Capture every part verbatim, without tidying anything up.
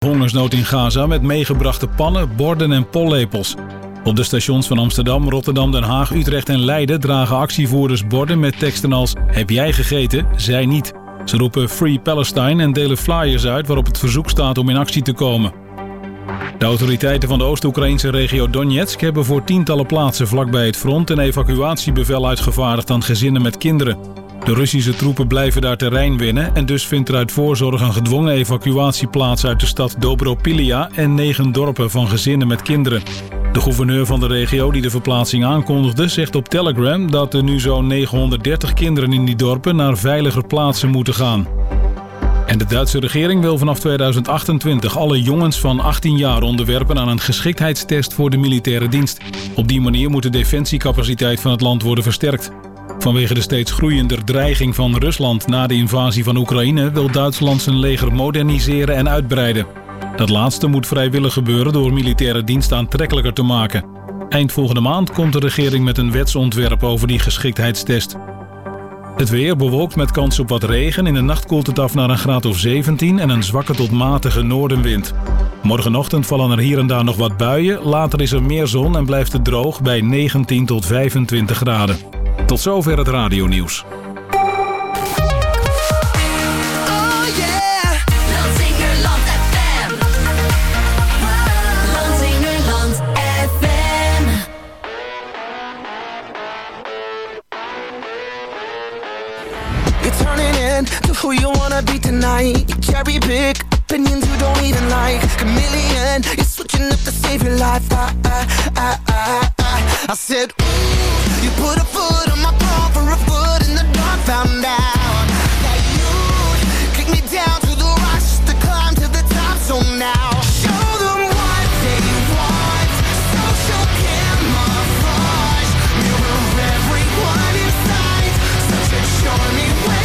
Hongersnood in Gaza met meegebrachte pannen, borden en pollepels. Op de stations van Amsterdam, Rotterdam, Den Haag, Utrecht en Leiden dragen actievoerders borden met teksten als heb jij gegeten, zij niet. Ze roepen Free Palestine en delen flyers uit waarop het verzoek staat om in actie te komen. De autoriteiten van de Oost-Oekraïnse regio Donetsk hebben voor tientallen plaatsen vlakbij het front een evacuatiebevel uitgevaardigd aan gezinnen met kinderen. De Russische troepen blijven daar terrein winnen en dus vindt er uit voorzorg een gedwongen evacuatie plaats uit de stad Dobropilia en negen dorpen van gezinnen met kinderen. De gouverneur van de regio die de verplaatsing aankondigde zegt op Telegram dat er nu zo'n negenhonderddertig kinderen in die dorpen naar veiliger plaatsen moeten gaan. En de Duitse regering wil vanaf tweeduizend achtentwintig alle jongens van achttien jaar onderwerpen aan een geschiktheidstest voor de militaire dienst. Op die manier moet de defensiecapaciteit van het land worden versterkt. Vanwege de steeds groeiender dreiging van Rusland na de invasie van Oekraïne wil Duitsland zijn leger moderniseren en uitbreiden. Dat laatste moet vrijwillig gebeuren door militaire dienst aantrekkelijker te maken. Eind volgende maand komt de regering met een wetsontwerp over die geschiktheidstest. Het weer bewolkt met kans op wat regen. In de nacht koelt het af naar een graad of zeventien en een zwakke tot matige noordenwind. Morgenochtend vallen er hier en daar nog wat buien. Later is er meer zon en blijft het droog bij negentien tot vijfentwintig graden. Tot zover het radionieuws. To who you wanna be tonight. You cherry pick opinions you don't even like. Chameleon, you're switching up to save your life. I, I, I, I, I, I said, ooh, you put a foot on my palm for a foot in the dark. Found out that you kick me down to the rocks to climb to the top. So now show them what they want. Social camouflage, mirror everyone inside. Such a charming way.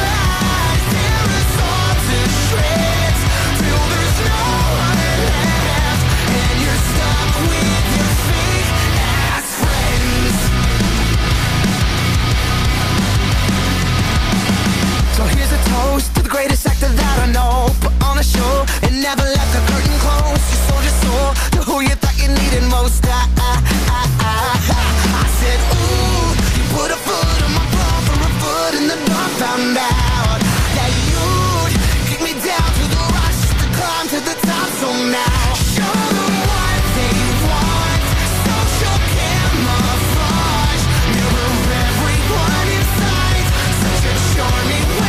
To the greatest actor that I know. Put on a show and never let the curtain close. You sold your soul to who you thought you needed most. I, I, I, I, I said, ooh, you put a foot on my bra for a foot in the dark. Found out that you'd kick me down to the rocks just to climb to the top. So now show them what they want. Social camouflage, mirror everyone inside. Such a charming way.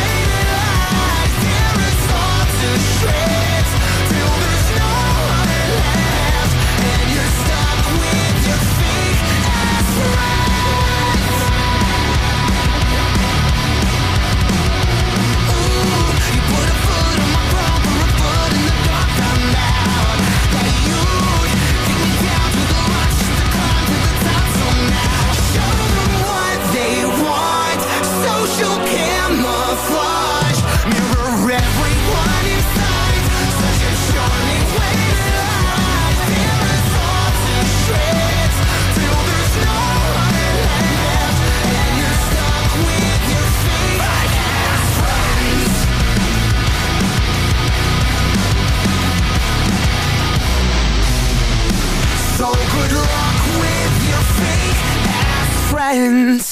Shreds, till there's no one left, and you're stuck with your fake ass friends. Ooh, you put a foot on my bra for a foot in the dark. Found out that you'd kick me down to the rocks just to climb to the top. So now show them what they want. Social camouflage, mirror everyone inside. So good luck with your fake ass friends.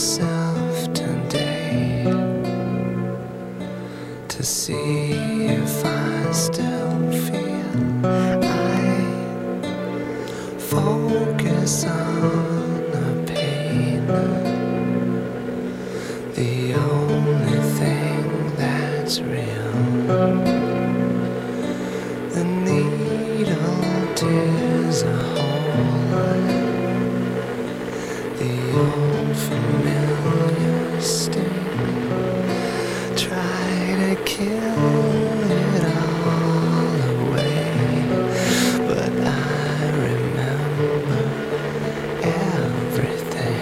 myself today to see if I still feel. I focus on the pain, the only thing that's real. The needle tears a hole, the old familiar sting. Try to kill it all away, but I remember everything.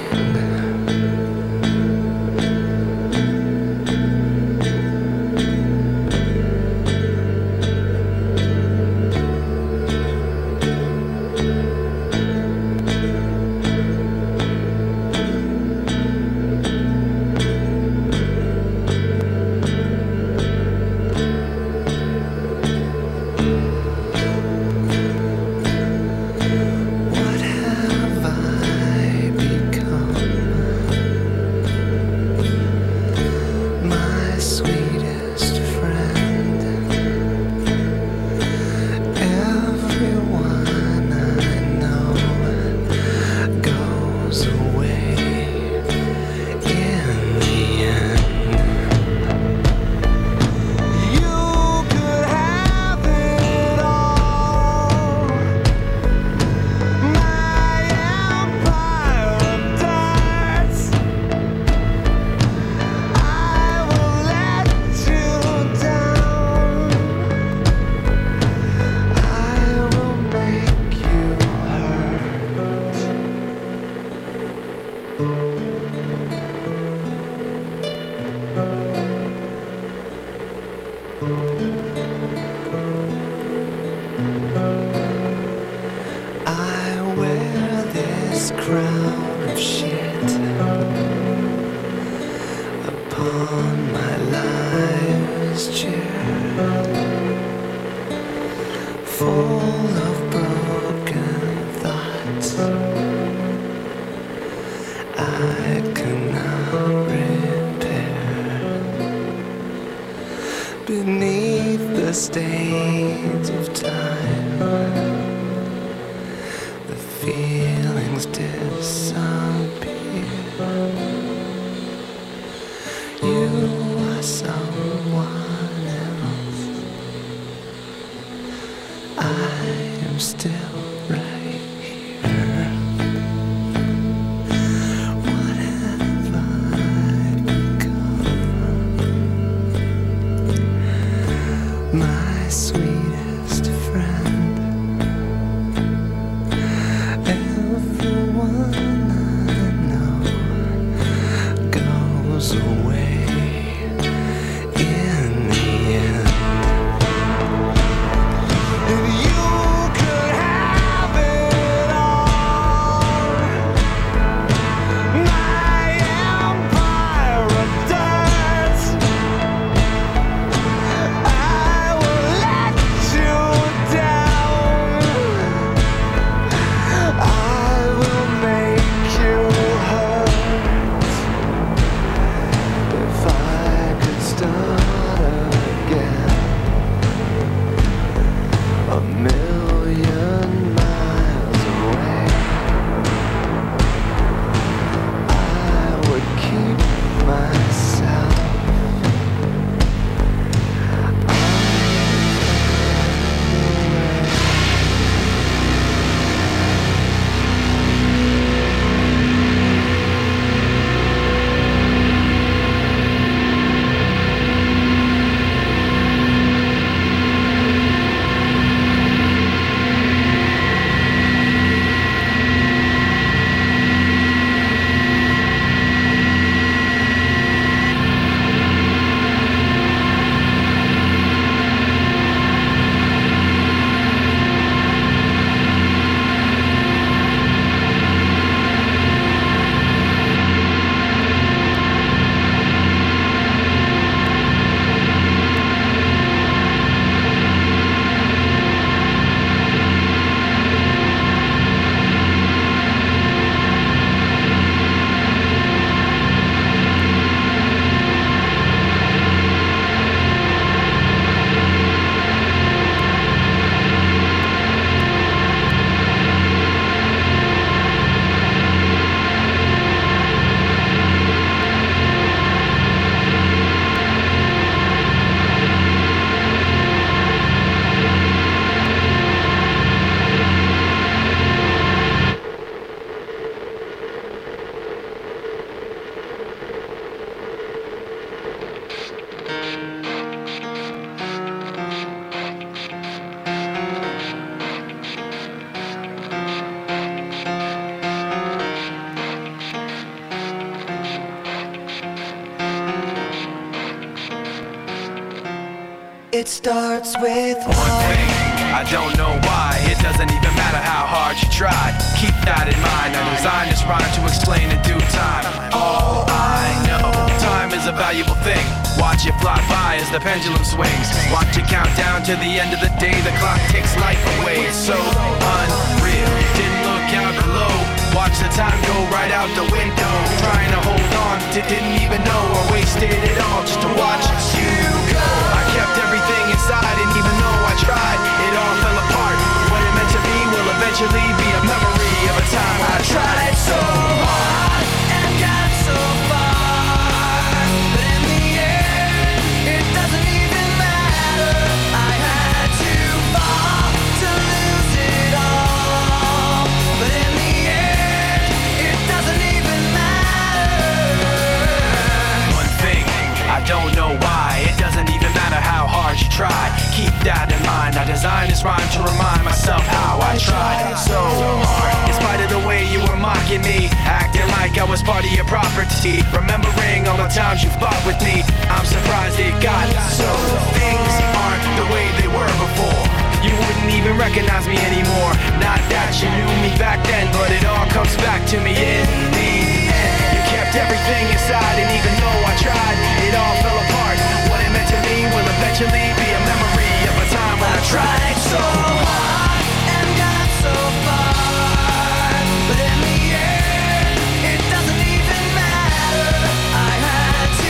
I wear this crown of shit upon my life's chair, full of broken thoughts I cannot repair. Beneath the stains of time, the feelings disappear. You are someone else. I am still right here. What have I become? My sweetest friend. Everyone I know goes away in the end. If you could have it all, my empire of dirt, I will let you down. I will make you hurt. If It starts with one thing, I don't know why. It doesn't even matter how hard you try. Keep that in mind. I designed this rhyme to explain in due time. All I know, time is a valuable thing. Watch it fly by as the pendulum swings. Watch it count down to the end of the day. The clock takes life away. It's so unreal. Didn't look out below. Watch the time go right out the window. Trying to hold on, didn't even know I wasted it all just to watch you go. I kept everything inside, and even though I tried, it all fell apart. What it meant to be will eventually be a memory of a time I tried so hard and got so far, but in the end, it doesn't even matter. I had to fall to lose it all, but in the end, it doesn't even matter. One thing, I don't know why. It doesn't even matter how hard you try. Keep that in mind. I designed this rhyme to remind myself how I tried so hard. In spite of the way you were mocking me, acting like I was part of your property, remembering all the times you fought with me, I'm surprised it got so. Things aren't the way they were before. You wouldn't even recognize me anymore. Not that you knew me back then, but it all comes back to me in the end. You kept everything inside, and even though I tried, it all fell apart. What it meant to me will eventually be a memory of a time when I tried so hard and got so far, but in the end, it doesn't even matter. I had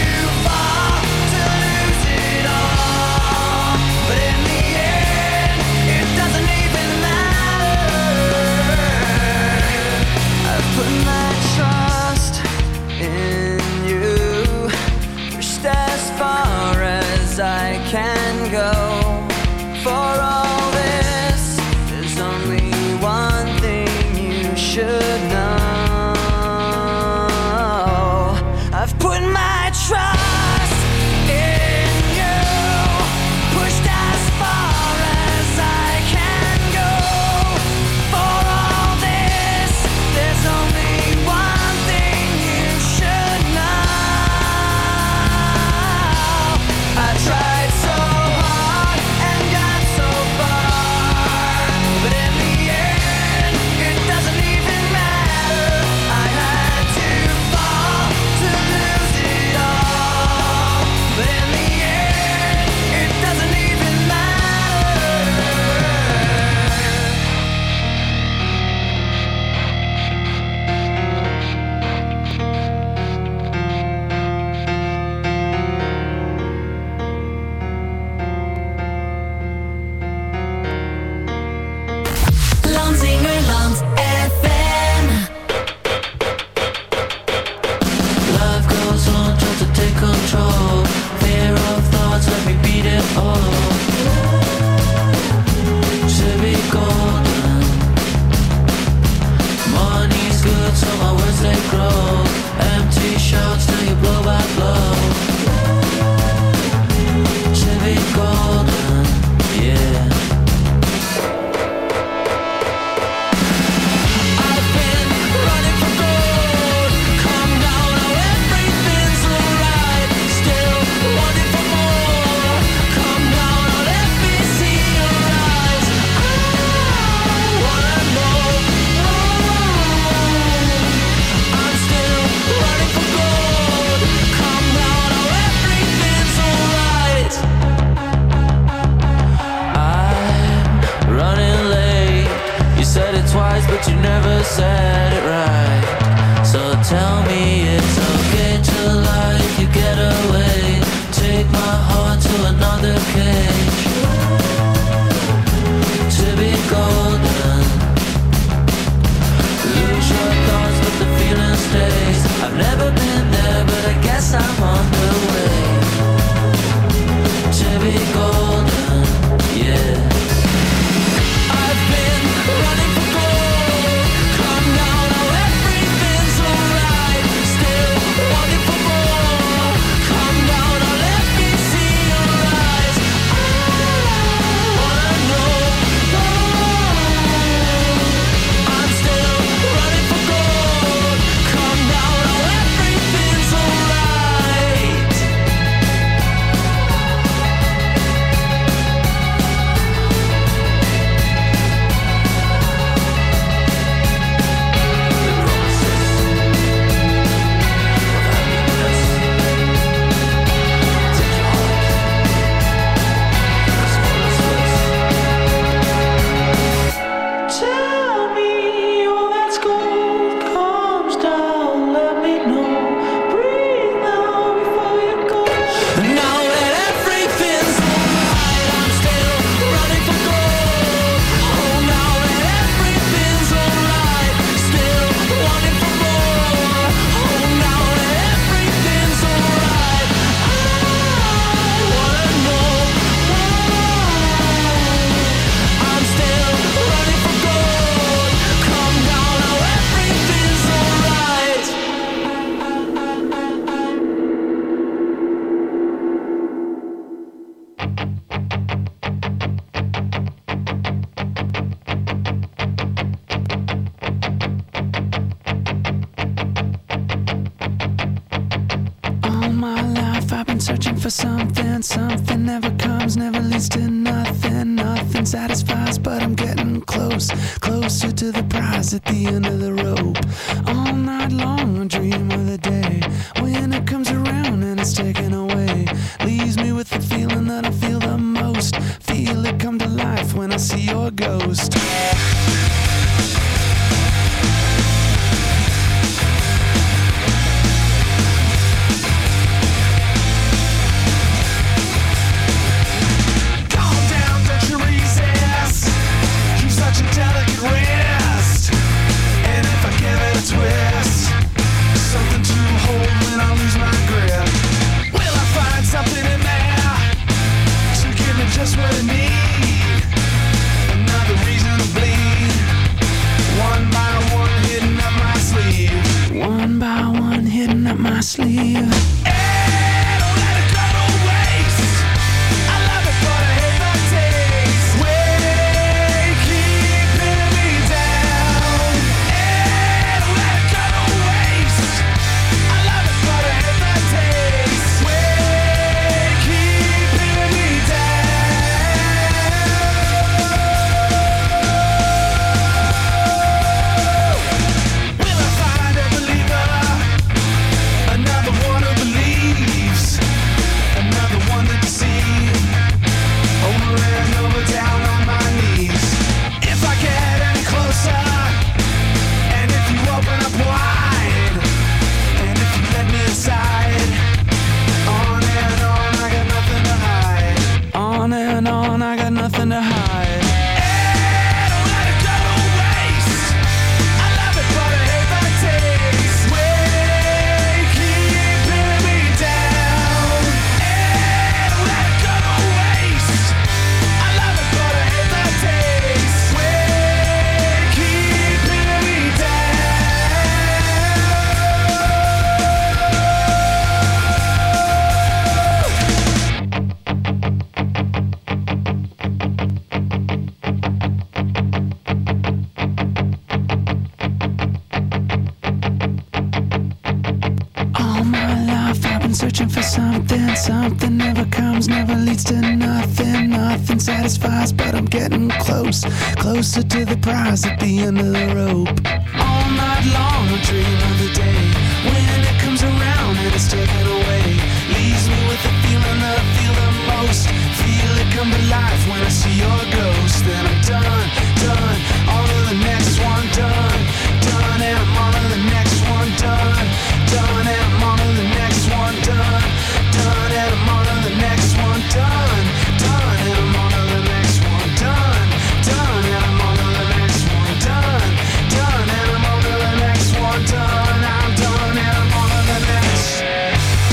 searching for something, something never comes, never leads to nothing, nothing satisfies, but I'm getting close, closer to the prize at the end of the rope. All night long I dream of the day when it comes around and it's taken away, leaves me with the feeling that I feel the most, feel it come to life when I see your ghost. Delicate wrist, and if I give it a twist, something to hold when I lose my grip. Will I find something in there to give me just what I need? Another reason to bleed. One by one, hidden up my sleeve. One by one, hidden up my sleeve. Hey, don't let it go to waste. I love it, but I hate the taste. Wait. Nothing to hide. Hey, don't let it go to waste. I love it, but I hate the taste. Way keeping me down. Hey, don't let it go to waste. I love it, but I hate the taste. Way keeping me searching for something, something never comes, never leads to nothing, nothing satisfies, but I'm getting close, closer to the prize at the end of the rope. All night long I dream of the day when it comes around and it's taken away, leaves me with the feeling that I feel the most, feel it come to life when I see your ghost. Then I'm done, done, on to the next one, done, done, and I'm on to the next one, done, done, and I'm on to the next one, done, done, and I'm on to the next one, done, done, and I'm on to the next one, done, done, and I'm on to the next one, done, done, and I'm on to the next one, done, I'm done, and I'm on to the next.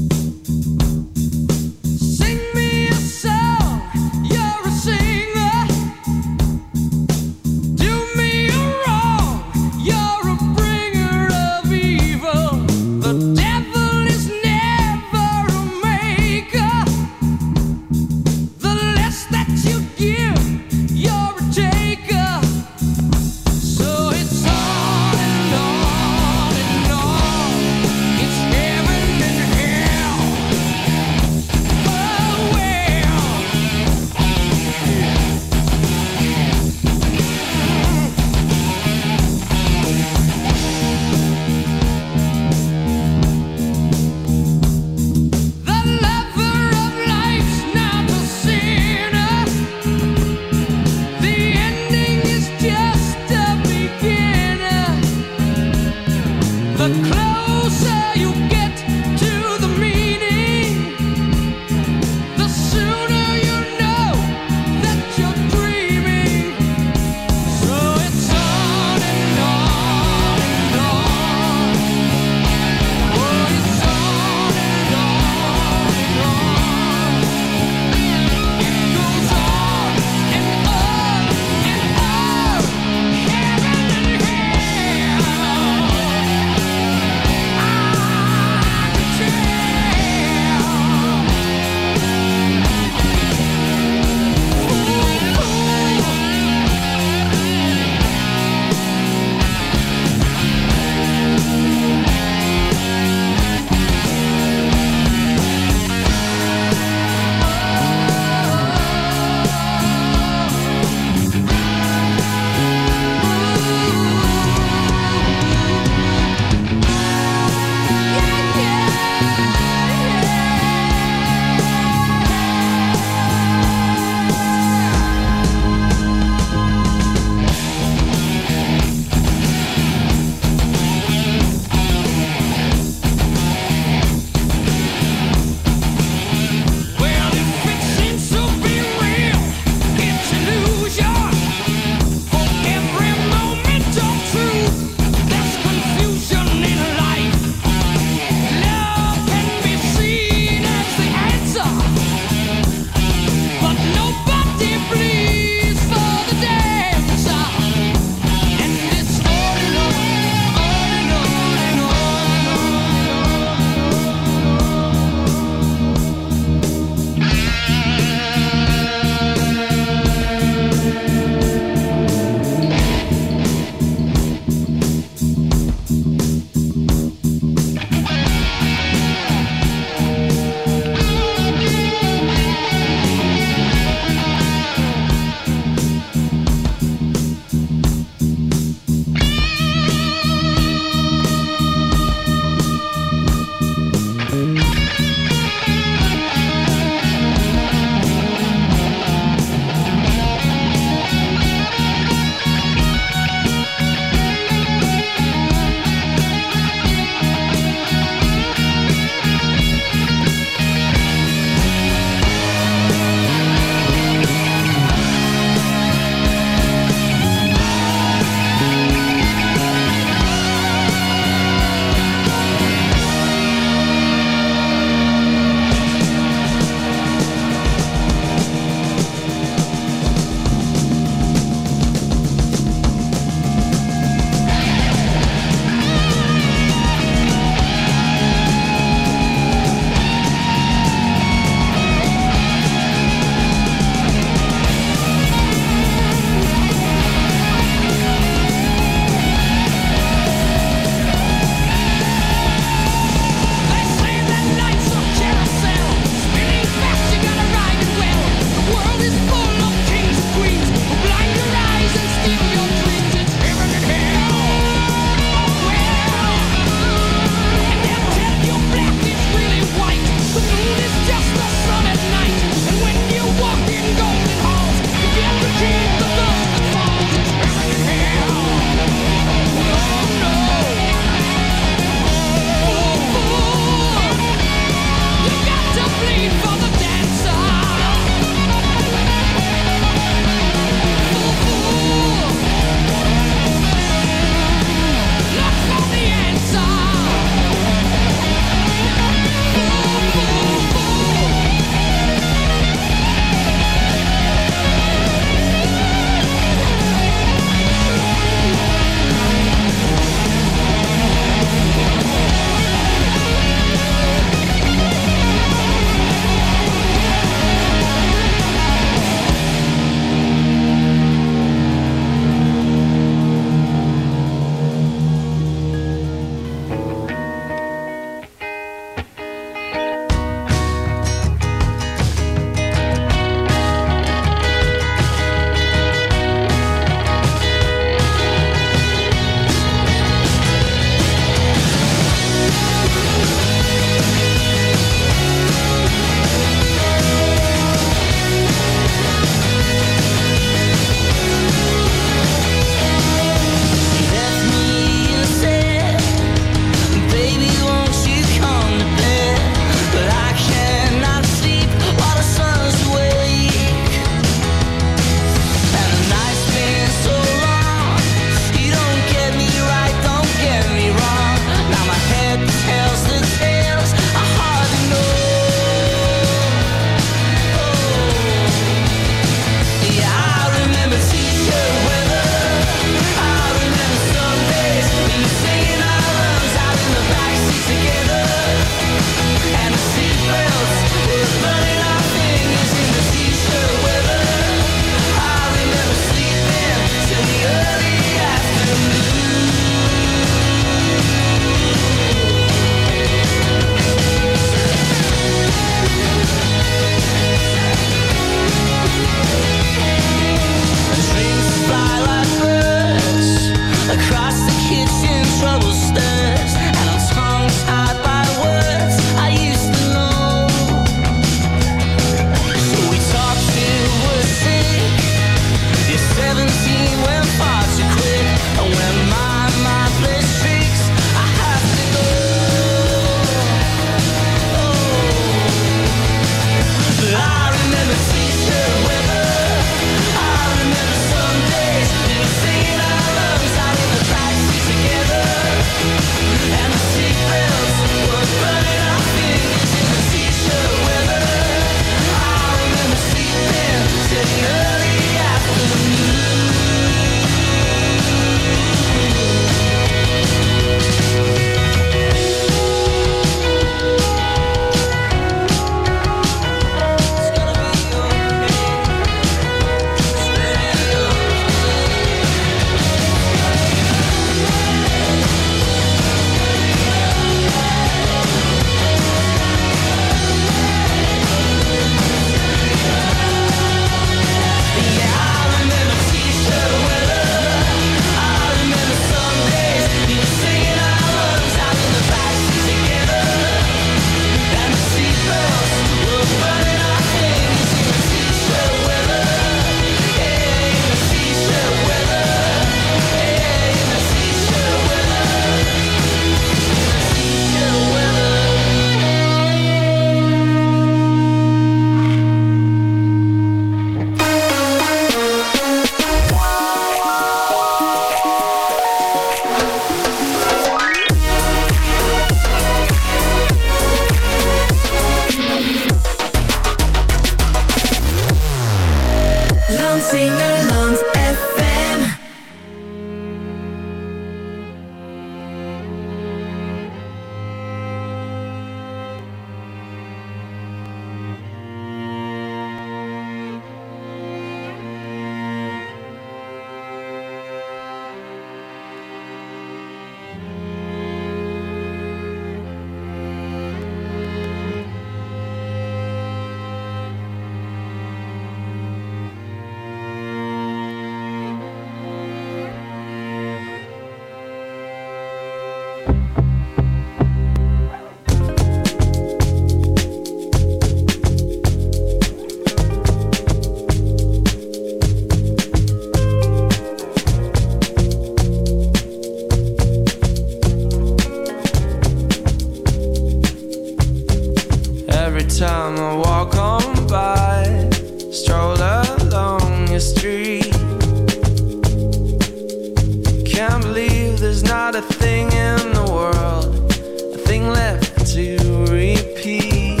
a thing in the world, a thing left to repeat.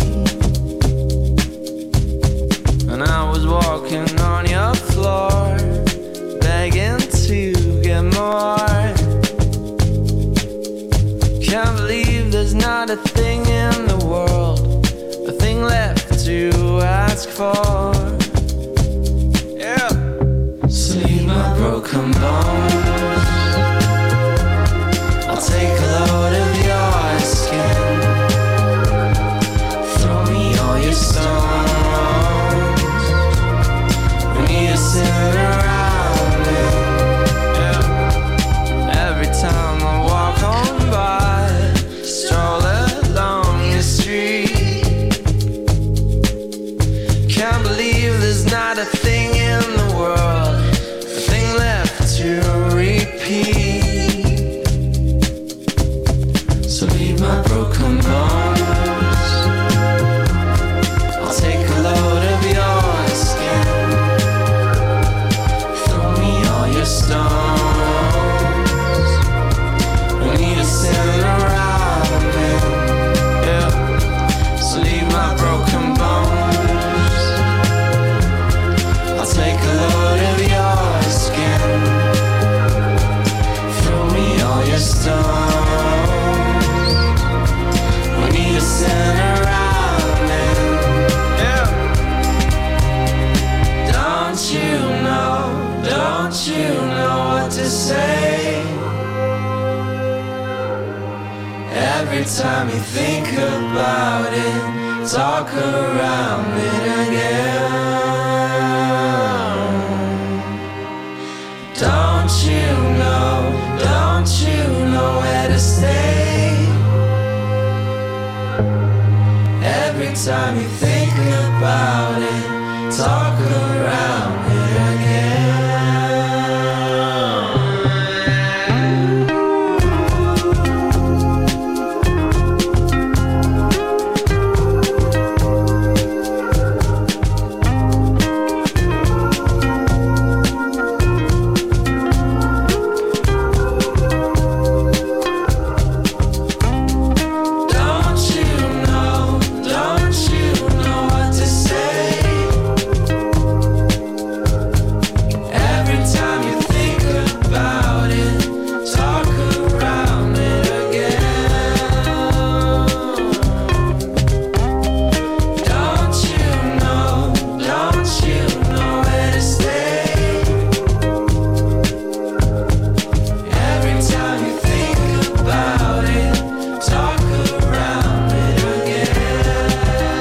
And I was walking on your floor, begging to get more. Can't believe there's not a thing in the world, a thing left to ask for. Yeah. Sleep my broken bones, I'll take a load of your skin. Throw me all your stones, we need to sit around it. Yeah. Every time I walk on by, stroll along the street. Can't believe there's not a thing in the world, a thing left to repeat. So leave my broken bones, I'll take a load of your skin. Throw me all your stones, we need to sit around it. Yeah. So leave my broken bones, I'll take a load of your skin. Throw me all your stones, we need to sit around it. Yeah. Don't you know, don't you know what to say? Every time you think about it, talk around it again. Don't you know, don't you know where to stay? Every time you think about it, talk around it again. Don't you know, don't you know what to say? Every time you think about it, talk around it again. Don't you know, don't you know where to stay? Every time you think about it, talk around it again.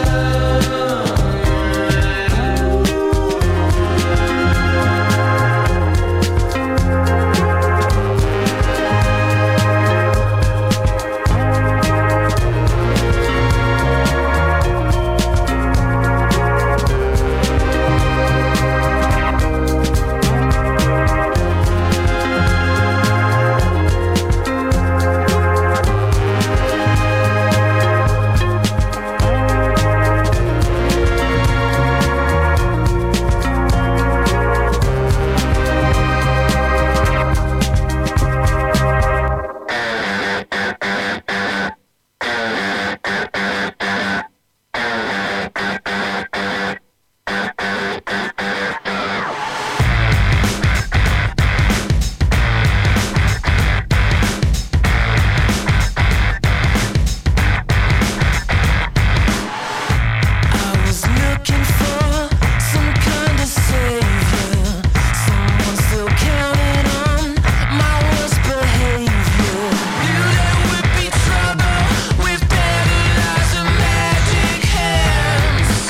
I was looking for some kind of savior, someone still counting on my worst behavior. Knew there would be trouble with devil eyes and magic hands.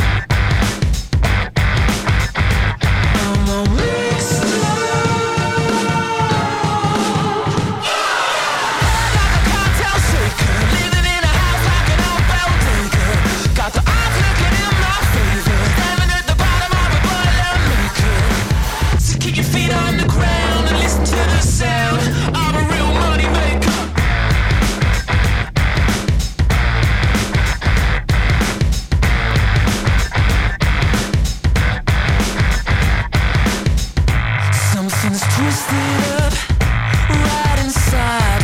I'm a mixed like a cocktail shaker, living in a house like an old bell breaker. Got the odds looking in my favor, standing at the bottom of a boilermaker. So keep your feet on the ground and listen to the sound of a real money maker. Something's twisted up right inside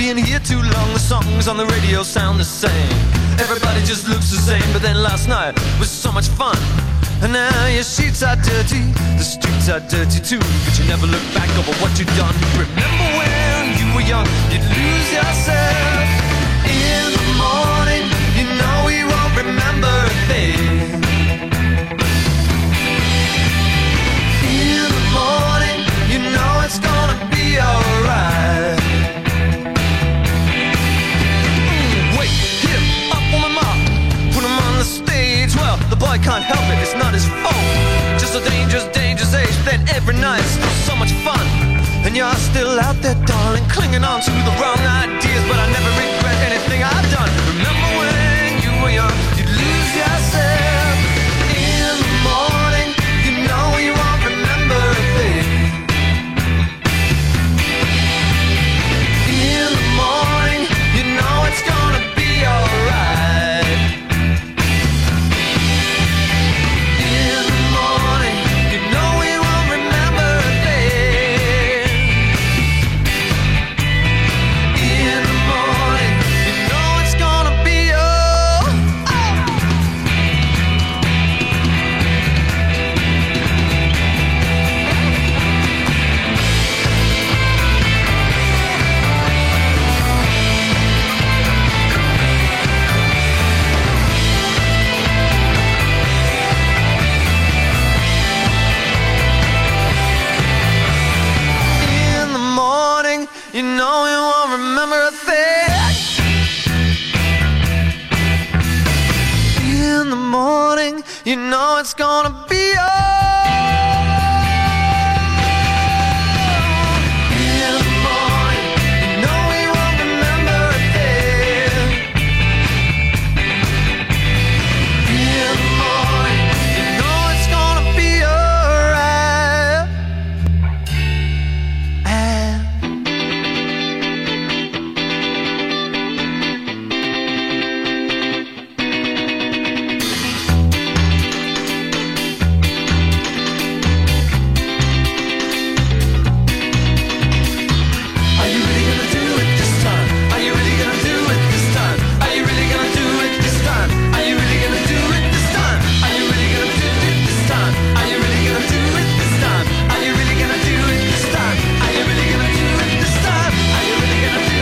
Being here too long, the songs on the radio sound the same. Everybody just looks the same, but then last night was so much fun. And now your sheets are dirty, the streets are dirty too, but you never look back over what you've done. Remember when you were young, you'd lose yourself. In the morning, you know you won't remember a thing. In the morning, you know it's gonna be alright. Mm, wait, hit him up on the mark, put him on the stage. Well, the boy can't help it, it's not his fault. Just a dangerous, dangerous age. Then every night's still so much fun. And you're still out there, darling, clinging on to the wrong ideas. But I never regret anything I've done. Remember when you were young, you'd lose yourself. In the morning, you know you won't remember a thing. In the morning, you know it's gonna be alright. In the morning, you know we won't remember a thing. In the morning, you know it's gonna be oh, oh. In the morning, you know you won't remember a thing. In the morning, you know it's gonna be all. In the morning, you know we won't remember a thing. In the morning, you know it's gonna be alright. And are you really gonna do it this time? Are you really gonna do it this time? Are you really gonna do it this time? Are you really gonna do it this time? Are you really gonna do it this time? Are you really gonna do it this time? Are you really gonna do it this time? Are you really gonna do it this time? Are you really gonna do it?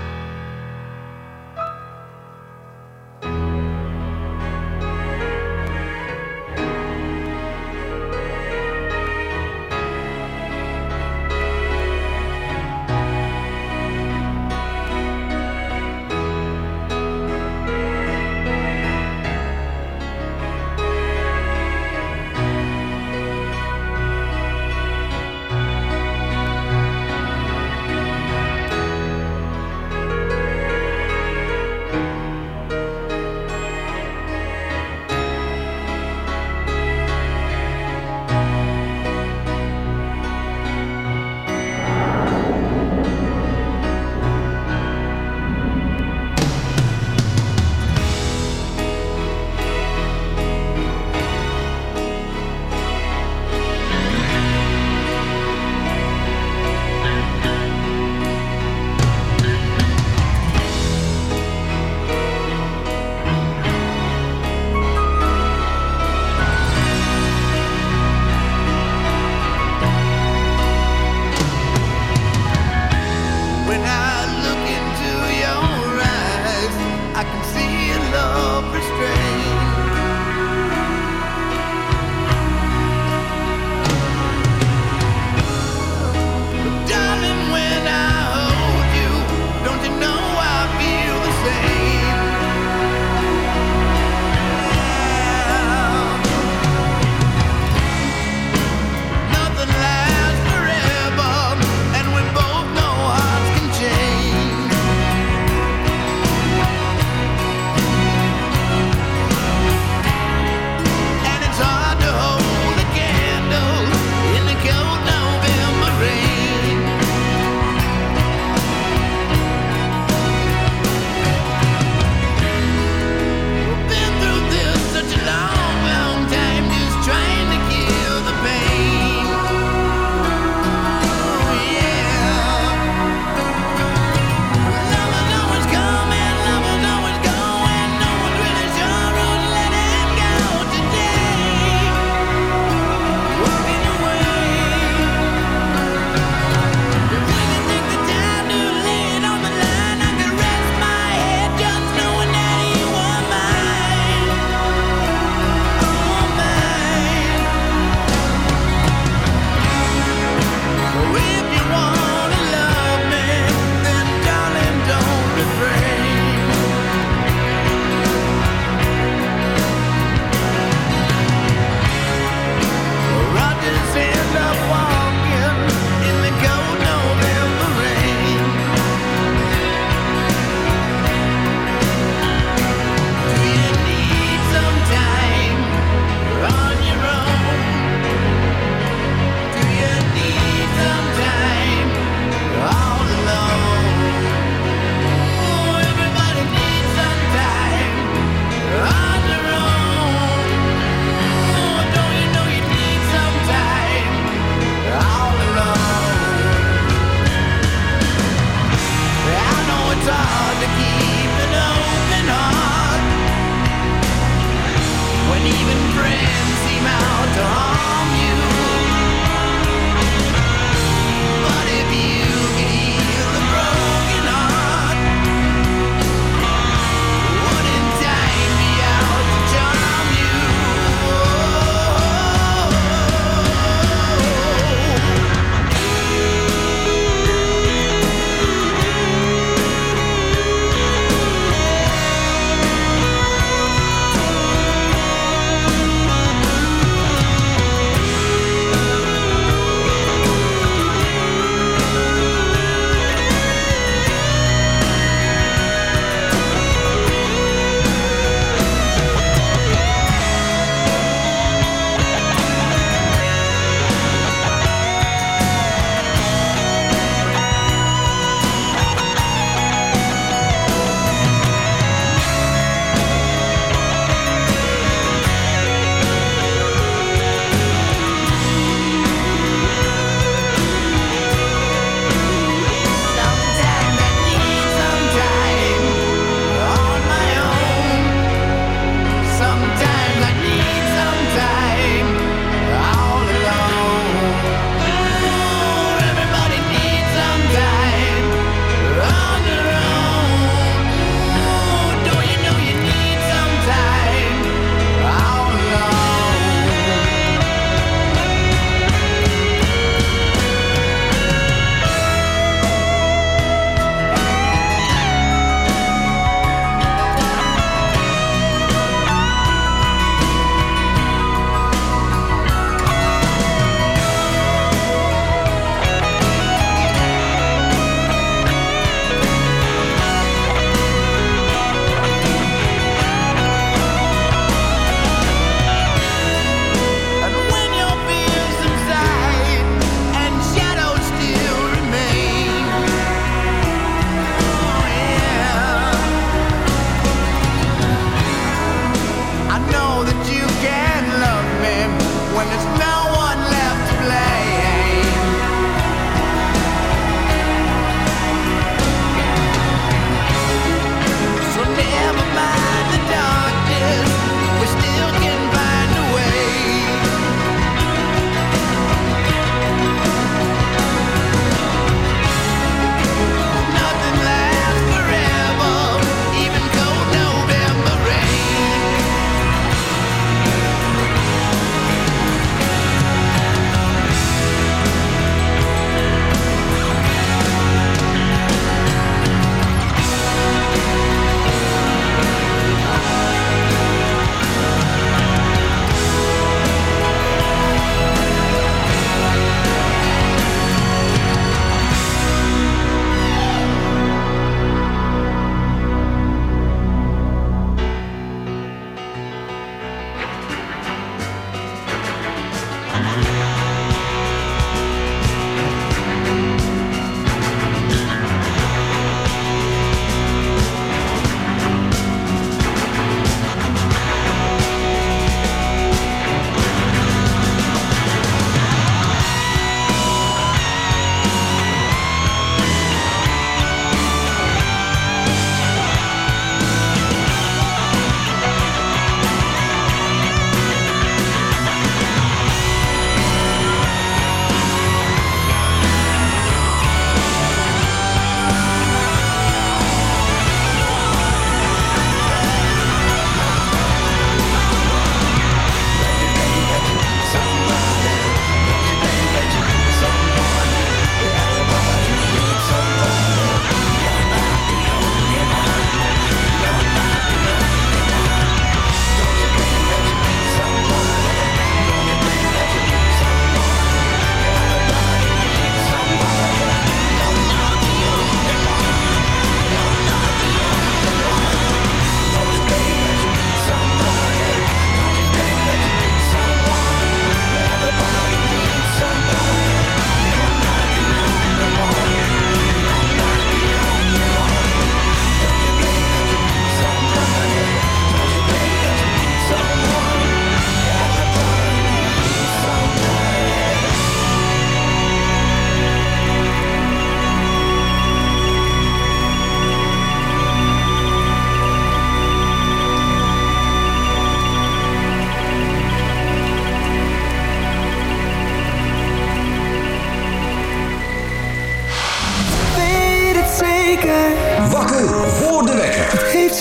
When I look into your eyes, I can see a love restrained. But darling, when I hold you, don't you know I feel the same? Nothing lasts forever, and we both know hearts can change.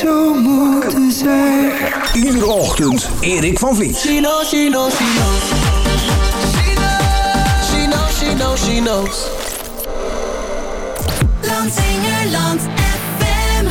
zo moeten zijn. Iedere ochtend Erik van Vliet. She knows, she knows, she knows. She knows, she knows, she knows, she knows. Landsingerland F M.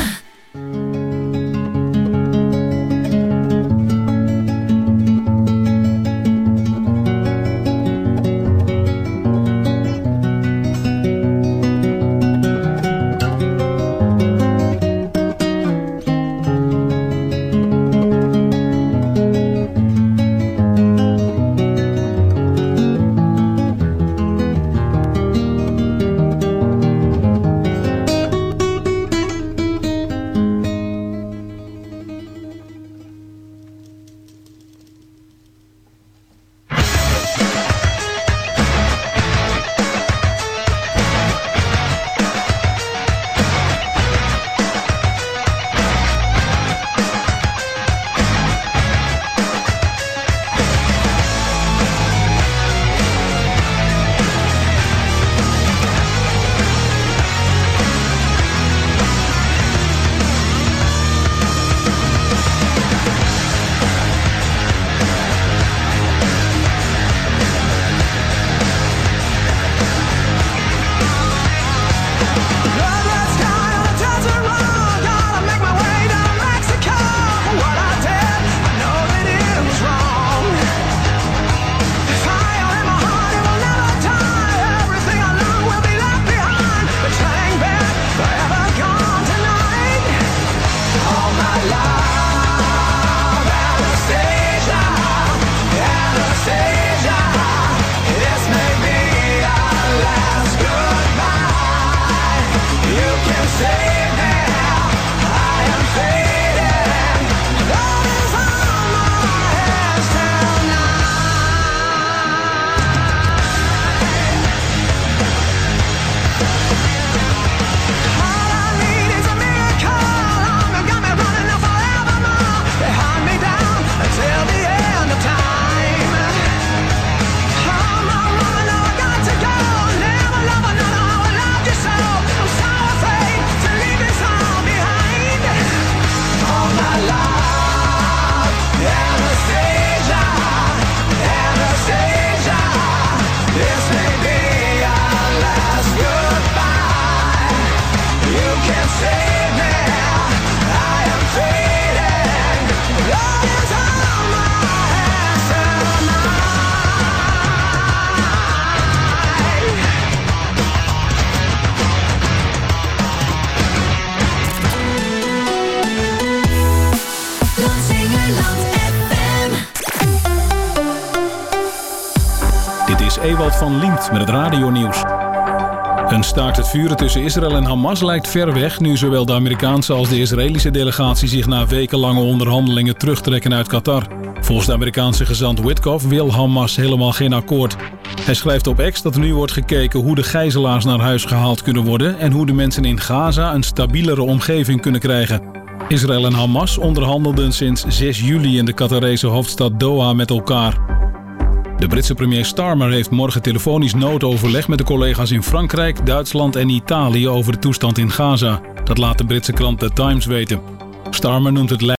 Ewald van Liemt met het radionieuws. Een staakt het vuren tussen Israël en Hamas lijkt ver weg nu zowel de Amerikaanse als de Israëlische delegatie zich na wekenlange onderhandelingen terugtrekken uit Qatar. Volgens de Amerikaanse gezant Witkoff wil Hamas helemaal geen akkoord. Hij schrijft op X dat er nu wordt gekeken hoe de gijzelaars naar huis gehaald kunnen worden en hoe de mensen in Gaza een stabielere omgeving kunnen krijgen. Israël en Hamas onderhandelden sinds zes juli in de Qatarese hoofdstad Doha met elkaar. De Britse premier Starmer heeft morgen telefonisch noodoverleg met de collega's in Frankrijk, Duitsland en Italië over de toestand in Gaza. Dat laat de Britse krant The Times weten. Starmer noemt het